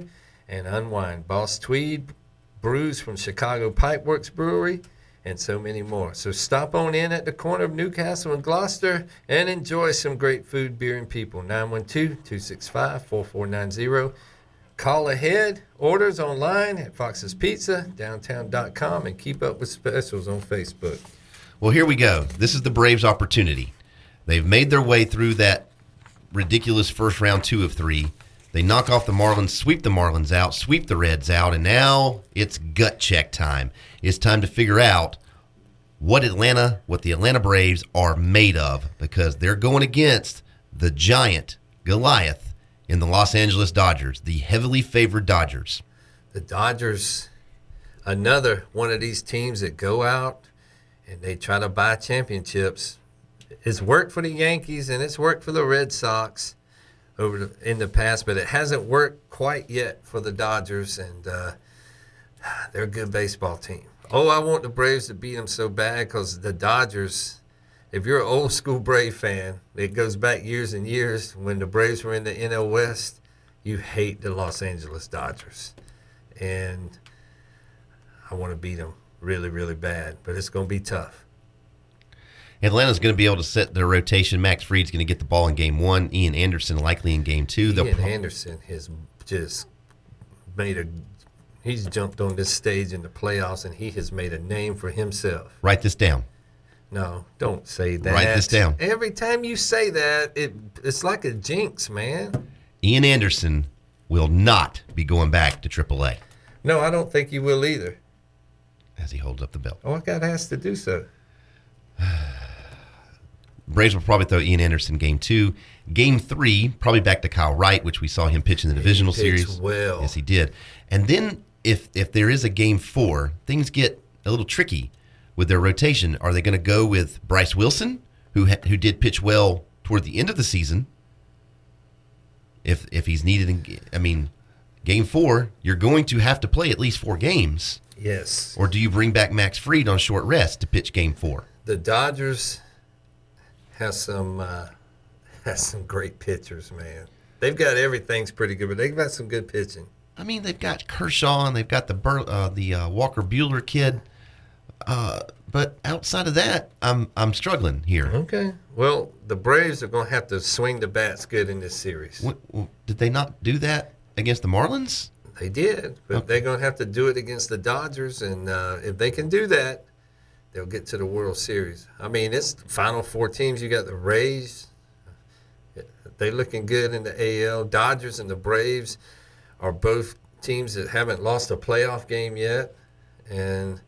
and unwind. Boss Tweed brews from Chicago Pipeworks Brewery, and so many more. So stop on in at the corner of Newcastle and Gloucester and enjoy some great food, beer, and people. 912-265-4490. Call ahead. Orders online at Fox's Pizza, downtown.com, and keep up with specials on Facebook. Well, here we go. This is the Braves' opportunity. They've made their way through that ridiculous first round 2 of 3. They knock off the Marlins, sweep the Marlins out, sweep the Reds out, and now it's gut check time. It's time to figure out what the Atlanta Braves are made of, because they're going against the giant Goliath in the Los Angeles Dodgers, the heavily favored Dodgers. The Dodgers, another one of these teams that go out and they try to buy championships. It's worked for the Yankees and it's worked for the Red Sox in the past, but it hasn't worked quite yet for the Dodgers, and they're a good baseball team. Oh, I want the Braves to beat them so bad, because the Dodgers, if you're an old school Brave fan, it goes back years and years. When the Braves were in the NL West, you hate the Los Angeles Dodgers. And I want to beat them really, really bad, but it's going to be tough. Atlanta's going to be able to set their rotation. Max Fried's going to get the ball in Game 1. Ian Anderson likely in Game 2. Anderson has just he's jumped on this stage in the playoffs, and he has made a name for himself. Write this down. No, don't say that. Write this down. Every time you say that, it's like a jinx, man. Ian Anderson will not be going back to AAA. No, I don't think he will either. As he holds up the belt. Oh, I got asked to do so. Braves will probably throw Ian Anderson Game 2. Game 3, probably back to Kyle Wright, which we saw him pitch in the divisional series. Well. Yes, he did. And then if there is a Game 4, things get a little tricky with their rotation. Are they going to go with Bryce Wilson, who did pitch well toward the end of the season? If he's needed, Game 4, you're going to have to play at least 4 games. Yes. Or do you bring back Max Fried on short rest to pitch Game 4? The Dodgers has some great pitchers, man. They've got everything's pretty good, but they've got some good pitching. I mean, they've got Kershaw and they've got the Walker Buehler kid, but outside of that, I'm struggling here. Okay. Well, the Braves are going to have to swing the bats good in this series. Did they not do that against the Marlins? They did, but they're going to have to do it against the Dodgers, and if they can do that, they'll get to the World Series. I mean, it's the final 4 teams. You got the Rays. They're looking good in the AL. Dodgers and the Braves are both teams that haven't lost a playoff game yet. And,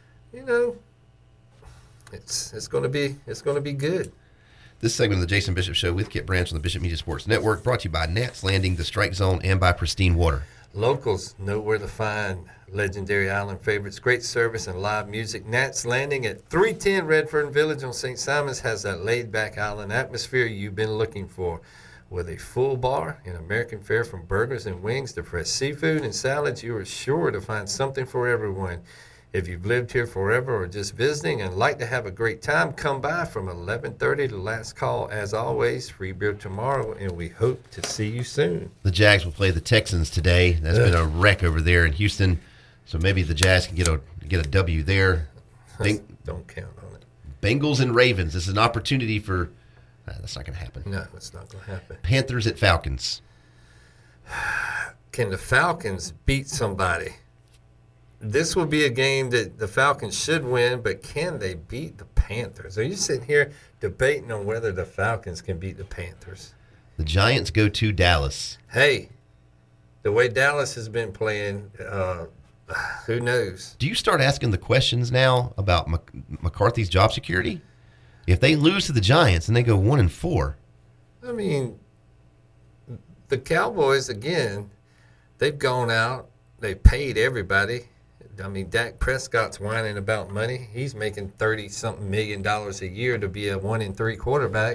it's going to be good. This segment of the Jason Bishop Show with Kit Branch on the Bishop Media Sports Network, brought to you by Nats Landing, the Strike Zone, and by Pristine Water. Locals know where to find legendary island favorites, great service, and live music. Nats Landing at 310 Redfern Village on St. Simons has that laid-back island atmosphere you've been looking for. With a full bar and American fare from burgers and wings to fresh seafood and salads, you are sure to find something for everyone. If you've lived here forever or just visiting and like to have a great time, come by from 11:30 to last call. As always, free beer tomorrow, and we hope to see you soon. The Jags will play the Texans today. That's been a wreck over there in Houston, so maybe the Jags can get a W there. Don't count on it. Bengals and Ravens. This is an opportunity for. That's not going to happen. No, it's not going to happen. Panthers at Falcons. Can the Falcons beat somebody? This will be a game that the Falcons should win, but can they beat the Panthers? Are you sitting here debating on whether the Falcons can beat the Panthers? The Giants go to Dallas. Hey, the way Dallas has been playing, who knows? Do you start asking the questions now about McCarthy's job security? If they lose to the Giants and they go 1-4. I mean, the Cowboys, again, they've gone out. They paid everybody. I mean, Dak Prescott's whining about money. He's making $30-something million a year to be a 1-3 quarterback.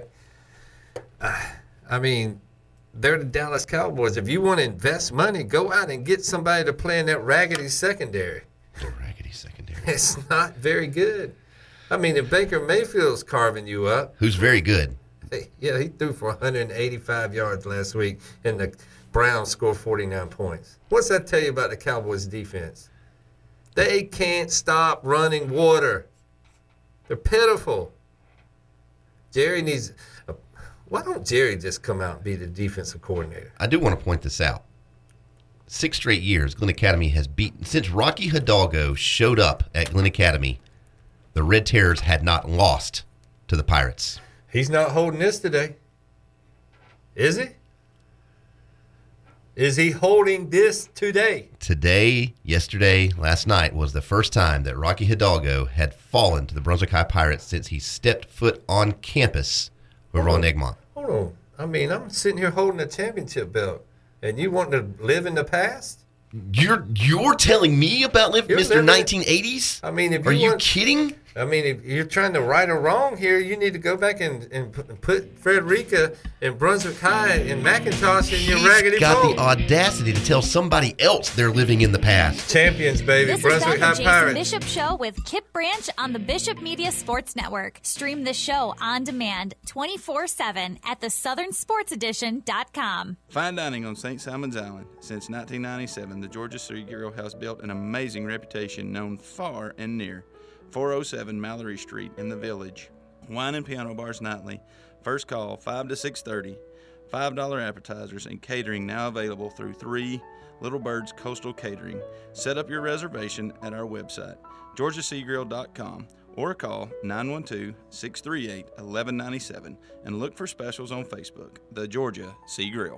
I mean, they're the Dallas Cowboys. If you want to invest money, go out and get somebody to play in that raggedy secondary. The raggedy secondary. It's not very good. I mean, if Baker Mayfield's carving you up. Who's very good. Yeah, he threw for 185 yards last week, and the Browns score 49 points. What's that tell you about the Cowboys' defense? They can't stop running water. They're pitiful. Jerry needs... Why don't Jerry just come out and be the defensive coordinator? I do want to point this out. 6 straight years, Glenn Academy has beaten... Since Rocky Hidalgo showed up at Glenn Academy, the Red Terrors had not lost to the Pirates. He's not holding this today. Is he? Is he holding this today? Today, yesterday, last night was the first time that Rocky Hidalgo had fallen to the Brunswick High Pirates since he stepped foot on campus over on Egmont. Hold on. I mean, I'm sitting here holding a championship belt, and you want to live in the past? You're telling me about Mr. 1980s? I mean, if Are you kidding? I mean, if you're trying to right a wrong here, you need to go back and put Frederica and Brunswick High and McIntosh in your raggedy He's got fold. the audacity to tell somebody else they're living in the past. Champions, baby. This Brunswick is the High Jason Pirates. Bishop Show with Kip Branch on the Bishop Media Sports Network. Stream the show on demand 24/7 at thesouthernsportsedition.com. Fine dining on St. Simon's Island. Since 1997, the Georgia City Grill has built an amazing reputation known far and near. 407 Mallory Street in the Village. Wine and piano bars nightly. First call 5 to 6:30. $5 appetizers and catering now available through 3 Little Birds Coastal Catering. Set up your reservation at our website, georgiaseagrill.com, or call 912-638-1197 and look for specials on Facebook, The Georgia Sea Grill.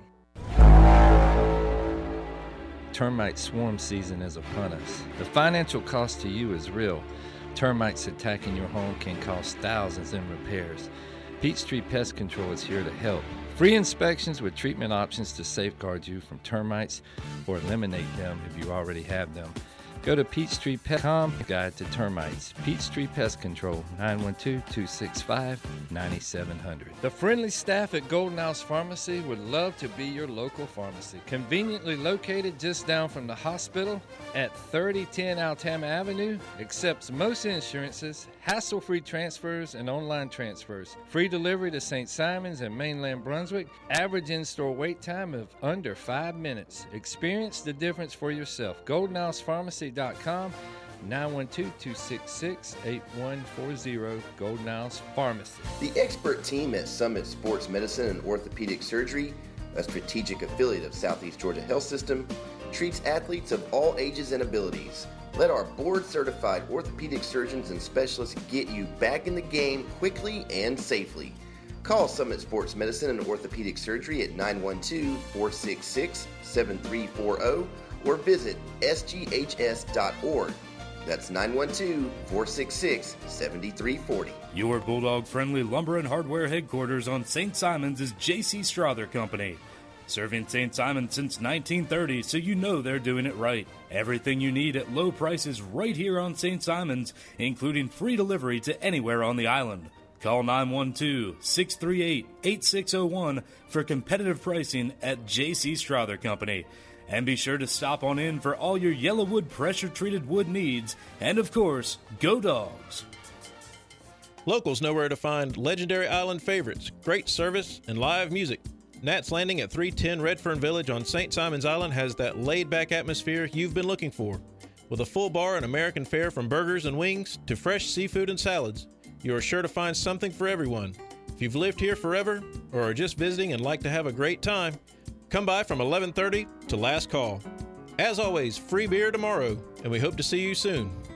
Termite swarm season is upon us. The financial cost to you is real. Termites attacking your home can cost thousands in repairs. Peachtree Pest Control is here to help. Free inspections with treatment options to safeguard you from termites or eliminate them if you already have them. Go to PeachtreePest.com, Guide to Termites. Peachtree Pest Control, 912-265-9700. The friendly staff at Golden House Pharmacy would love to be your local pharmacy. Conveniently located just down from the hospital at 3010 Altama Avenue, accepts most insurances, hassle-free transfers and online transfers. Free delivery to St. Simons and mainland Brunswick. Average in-store wait time of under 5 minutes. Experience the difference for yourself. GoldenHousePharmacy.com, 912-266-8140, Golden House Pharmacy. The expert team at Summit Sports Medicine and Orthopedic Surgery, a strategic affiliate of Southeast Georgia Health System, treats athletes of all ages and abilities. Let our board-certified orthopedic surgeons and specialists get you back in the game quickly and safely. Call Summit Sports Medicine and Orthopedic Surgery at 912-466-7340 or visit sghs.org. That's 912-466-7340. Your Bulldog-friendly lumber and hardware headquarters on St. Simons is J.C. Strother Company. Serving St. Simons since 1930, so you know they're doing it right. Everything you need at low prices right here on St. Simons, including free delivery to anywhere on the island. Call 912-638-8601 for competitive pricing at J.C. Strother Company. And be sure to stop on in for all your Yellowwood pressure-treated wood needs. And of course, go Dogs! Locals know where to find legendary island favorites, great service, and live music. Nat's Landing at 310 Redfern Village on St. Simons Island has that laid-back atmosphere you've been looking for. With a full bar and American fare from burgers and wings to fresh seafood and salads, you are sure to find something for everyone. If you've lived here forever or are just visiting and like to have a great time, come by from 11:30 to last call. As always, free beer tomorrow, and we hope to see you soon.